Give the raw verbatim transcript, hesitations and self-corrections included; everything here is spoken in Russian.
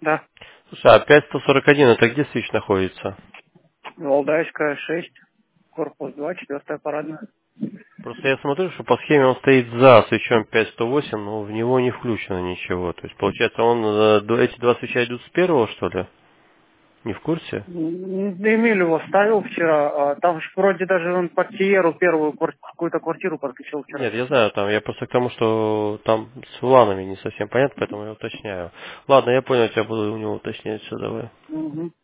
Да. Слушай, а пять сто сорок один это где свич находится? Валдайская шесть, корпус два, четвертая парадная. Просто я смотрю, что по схеме он стоит за свечом пять сто восемь, но в него не включено ничего. То есть, получается, он э, до- эти два свеча идут с первого, что ли? Не в курсе? М, Эмиль его ставил вчера, а там ж вроде даже он под Сиеру первую квар- какую-то квартиру подключил вчера. Нет, я знаю, там, я просто к тому, что там с уланами не совсем понятно, поэтому я уточняю. Ладно, я понял, я буду у него уточнять все, давай. Угу.